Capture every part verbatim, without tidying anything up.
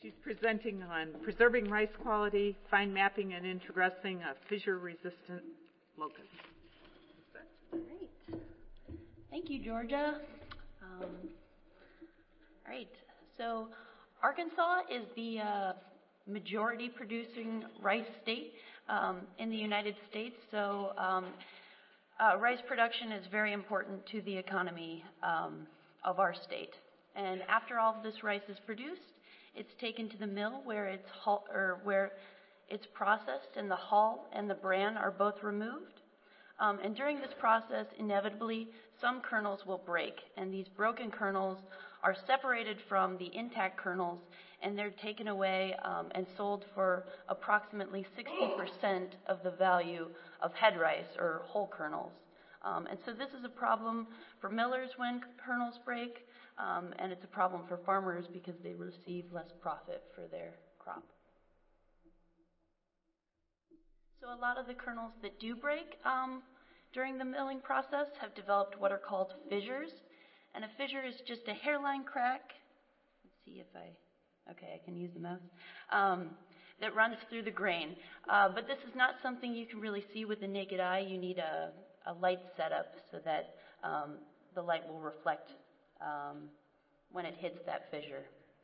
She's presenting on preserving rice quality, fine mapping and introgressing a fissure-resistant locust. All right. Thank you, Georgia. Um, all right. So Arkansas is the uh, majority producing rice state um, in the United States. So um, uh, rice production is very important to the economy um, of our state. And after all of this rice is produced, it's taken to the mill where it's hull, or where it's processed, and the hull and the bran are both removed. Um, and during this process, inevitably, some kernels will break, and these broken kernels are separated from the intact kernels, and they're taken away um, and sold for approximately sixty percent of the value of head rice or whole kernels. Um, and so this is a problem for millers when kernels break, um, and it's a problem for farmers because they receive less profit for their crop. So a lot of the kernels that do break um, during the milling process have developed what are called fissures. And a fissure is just a hairline crack. Let's see if I, okay, I can use the mouse, um, that runs through the grain. Uh, but this is not something you can really see with the naked eye. You need a, a light setup so that um, the light will reflect um, when it hits that fissure.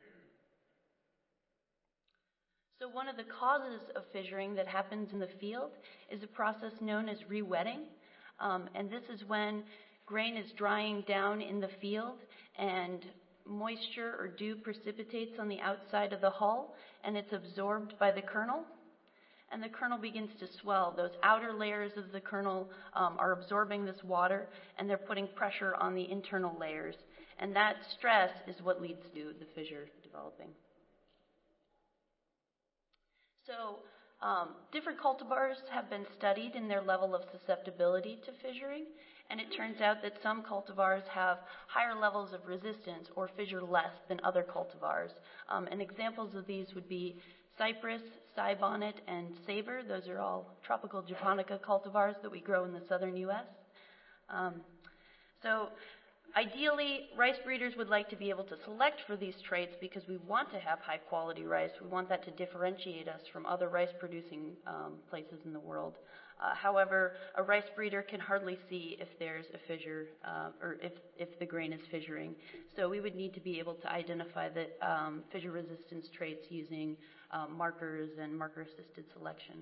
So one of the causes of fissuring that happens in the field is a process known as rewetting. Um, and this is when grain is drying down in the field and moisture or dew precipitates on the outside of the hull, and it's absorbed by the kernel. And the kernel begins to swell. Those outer layers of the kernel um, are absorbing this water, and they're putting pressure on the internal layers. And that stress is what leads to the fissure developing. So um, different cultivars have been studied in their level of susceptibility to fissuring, and it turns out that some cultivars have higher levels of resistance or fissure less than other cultivars. Um, and examples of these would be cypress, Sybonnet, and Saber. Those are all tropical japonica cultivars that we grow in the southern U S. Um, so ideally, rice breeders would like to be able to select for these traits because we want to have high quality rice. We want that to differentiate us from other rice producing um, places in the world. Uh, however, a rice breeder can hardly see if there's a fissure uh, or if, if the grain is fissuring. So we would need to be able to identify the um, fissure resistance traits using um, markers and marker assisted selection.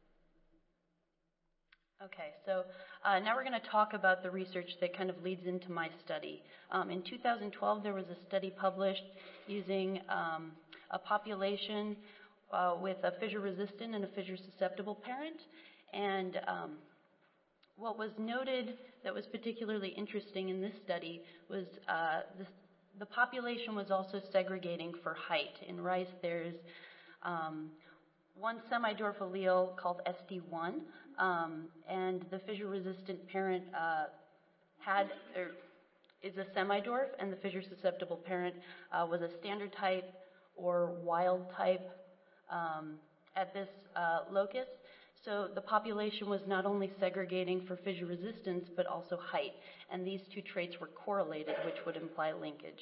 Okay, so uh, now we're going to talk about the research that kind of leads into my study. Um, in two thousand twelve, there was a study published using um, a population uh, with a fissure-resistant and a fissure-susceptible parent. And um, what was noted that was particularly interesting in this study was uh, this, the population was also segregating for height. In rice, there's um, one semi-dwarf allele called S D one, um, and the fissure-resistant parent uh, had er, is a semi-dwarf, and the fissure-susceptible parent uh, was a standard type or wild type um, at this uh, locus. So the population was not only segregating for fissure resistance, but also height, and these two traits were correlated, which would imply linkage.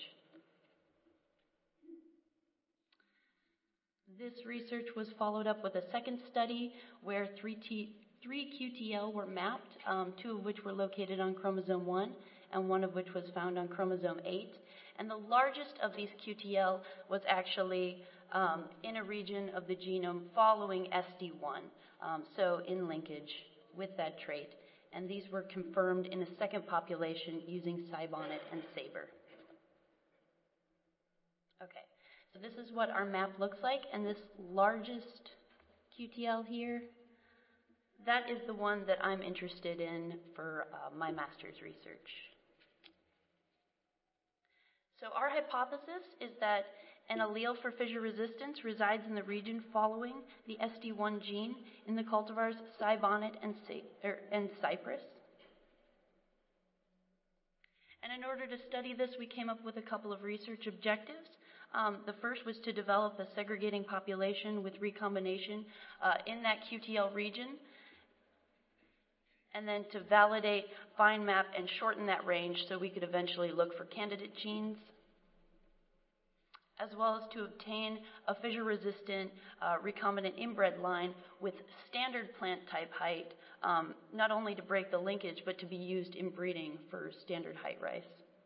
This research was followed up with a second study where three, T, three Q T L were mapped, um, two of which were located on chromosome one, and one of which was found on chromosome eight. And the largest of these Q T L was actually um, in a region of the genome following S D one, um, so in linkage with that trait. And these were confirmed in a second population using Sybonnet and Saber. Okay. So this is what our map looks like, and this largest Q T L here, that is the one that I'm interested in for uh, my master's research. So our hypothesis is that an allele for fissure resistance resides in the region following the S D one gene in the cultivars Sybonnet and, er, and Cypress. And in order to study this, we came up with a couple of research objectives. Um, the first was to develop a segregating population with recombination uh, in that Q T L region, and then to validate, fine map, and shorten that range so we could eventually look for candidate genes. as well as to obtain a fissure-resistant uh, recombinant inbred line with standard plant type height, um, not only to break the linkage, but to be used in breeding for standard height rice.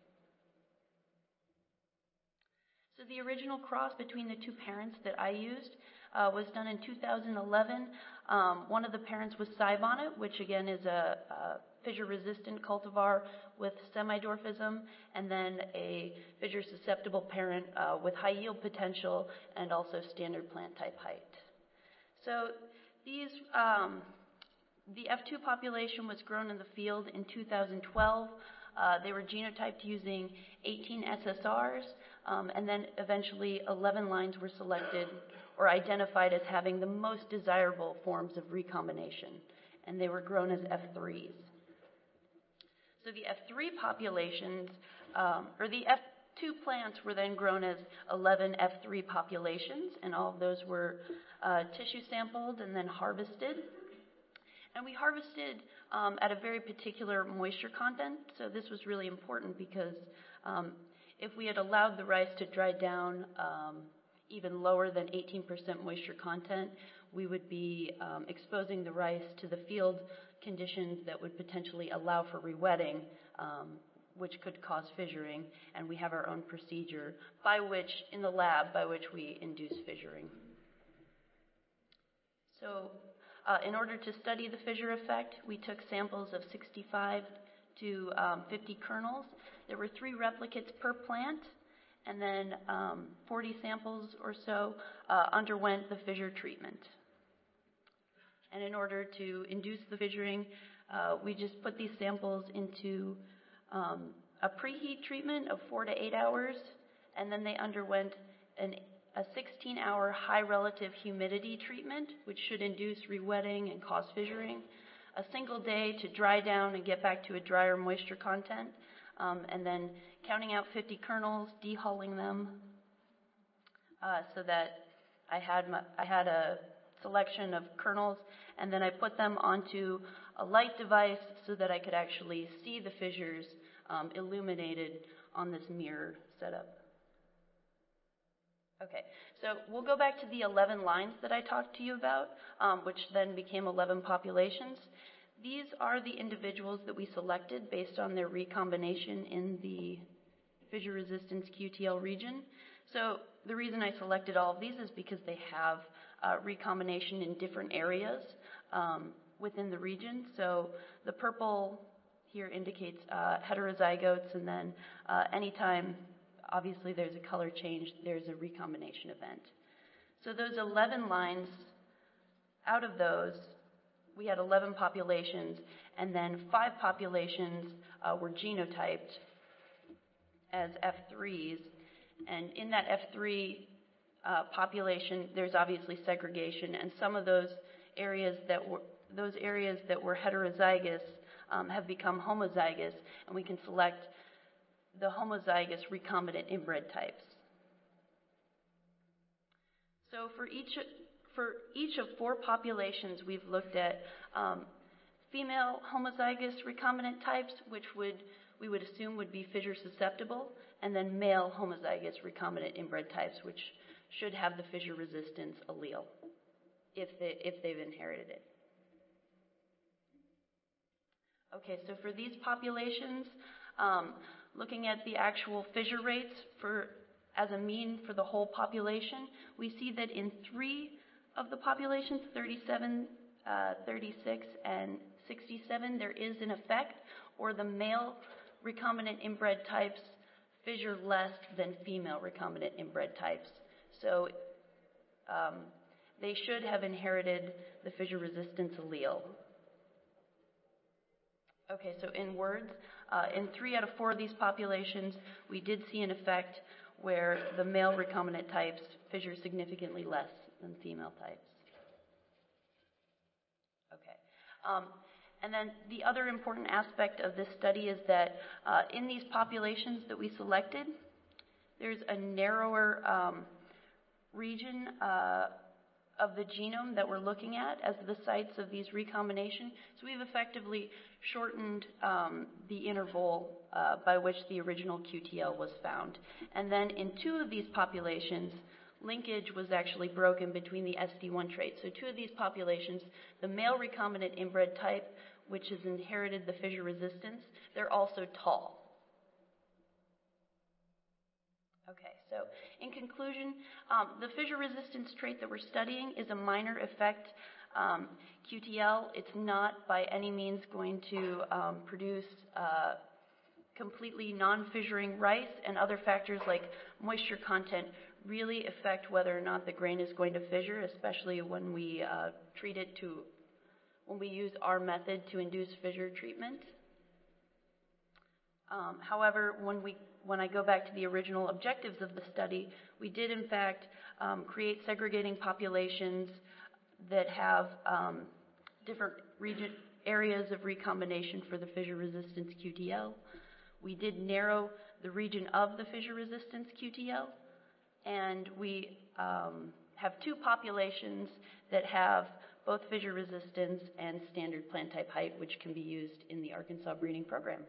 So the original cross between the two parents that I used uh, was done in two thousand eleven. Um, one of the parents was Cybonnet, which again is a, a fissure-resistant cultivar with semidorphism, and then a fissure-susceptible parent uh, with high yield potential and also standard plant type height. So these, um, the F two population was grown in the field in two thousand twelve. Uh, they were genotyped using eighteen S S Rs, um, and then eventually eleven lines were selected or identified as having the most desirable forms of recombination, and they were grown as F threes. So the F three populations, um, or the F two plants were then grown as eleven F three populations, and all of those were uh, tissue sampled and then harvested. And we harvested um, at a very particular moisture content, so this was really important because um, if we had allowed the rice to dry down um, even lower than eighteen percent moisture content, we would be um, exposing the rice to the field conditions that would potentially allow for rewetting, um, which could cause fissuring, and we have our own procedure by which, in the lab, by which we induce fissuring. So uh, in order to study the fissure effect, we took samples of sixty-five to um, fifty kernels. There were three replicates per plant, and then um, forty samples or so uh, underwent the fissure treatment. And in order to induce the fissuring, uh, we just put these samples into um, a preheat treatment of four to eight hours, and then they underwent an, a sixteen hour high relative humidity treatment, which should induce rewetting and cause fissuring, a single day to dry down and get back to a drier moisture content, um, and then counting out fifty kernels, dehulling them, uh, so that I had, my, I had a selection of kernels, and then I put them onto a light device so that I could actually see the fissures um, illuminated on this mirror setup. Okay, so we'll go back to the eleven lines that I talked to you about, um, which then became eleven populations. These are the individuals that we selected based on their recombination in the fissure resistance Q T L region. So the reason I selected all of these is because they have uh, recombination in different areas um, within the region. So the purple here indicates uh, heterozygotes, and then uh, anytime, obviously, there's a color change, there's a recombination event. So those eleven lines, out of those, we had eleven populations, and then five populations uh, were genotyped as F threes. And in that F three uh, population, there's obviously segregation, and some of those areas that were those areas that were heterozygous um, have become homozygous, and we can select the homozygous recombinant inbred types. So for each for each of four populations, we've looked at um, female homozygous recombinant types, which would we would assume would be fissure susceptible, and then male homozygous recombinant inbred types, which should have the fissure resistance allele if they if they've inherited it. Okay, so for these populations, um, looking at the actual fissure rates for as a mean for the whole population, we see that in three of the populations, thirty-seven, uh, thirty-six, and sixty-seven, there is an effect, or the male recombinant inbred types fissure less than female recombinant inbred types. So um, they should have inherited the fissure resistance allele. Okay, so in words, uh, in three out of four of these populations, we did see an effect where the male recombinant types fissure significantly less than female types. Okay. Um, and then the other important aspect of this study is that uh, in these populations that we selected, there's a narrower um, region uh, of the genome that we're looking at as the sites of these recombination. So we've effectively shortened um, the interval uh, by which the original Q T L was found. And then in two of these populations, linkage was actually broken between the S D one traits. So two of these populations, the male recombinant inbred type, which has inherited the fissure resistance, they're also tall. Okay, so in conclusion, um, the fissure resistance trait that we're studying is a minor effect um, Q T L. It's not by any means going to um, produce uh, completely non-fissuring rice, and other factors like moisture content really affect whether or not the grain is going to fissure, especially when we uh, treat it to, when we use our method to induce fissure treatment. Um, however, when we when I go back to the original objectives of the study, we did in fact um, create segregating populations that have um, different region, areas of recombination for the fissure resistance Q T L. We did narrow the region of the fissure resistance Q T L, and we um, have two populations that have both fissure resistance and standard plant type height, which can be used in the Arkansas breeding program.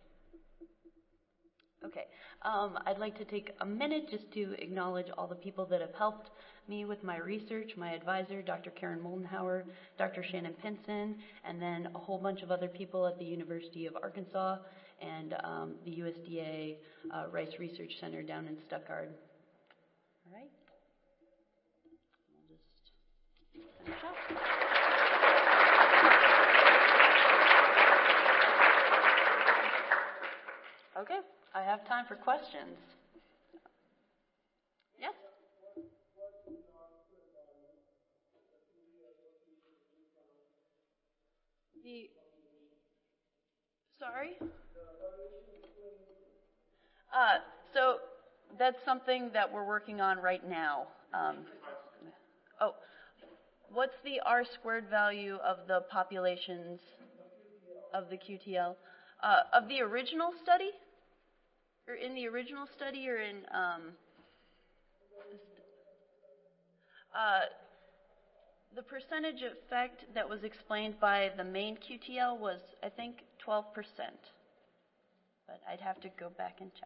Okay, um, I'd like to take a minute just to acknowledge all the people that have helped me with my research, my advisor, Doctor Karen Moldenhauer, Doctor Shannon Pinson, and then a whole bunch of other people at the University of Arkansas and um, the U S D A uh, Rice Research Center down in Stuttgart. All right, we'll just finish up. Okay, I have time for questions. Yes? The, sorry? Uh, so that's something that we're working on right now. Um, oh, what's the R squared value of the populations of the Q T L? Uh, of the original study? Or in the original study or in, um, uh, the percentage effect that was explained by the main Q T L was, I think, twelve percent. But I'd have to go back and check.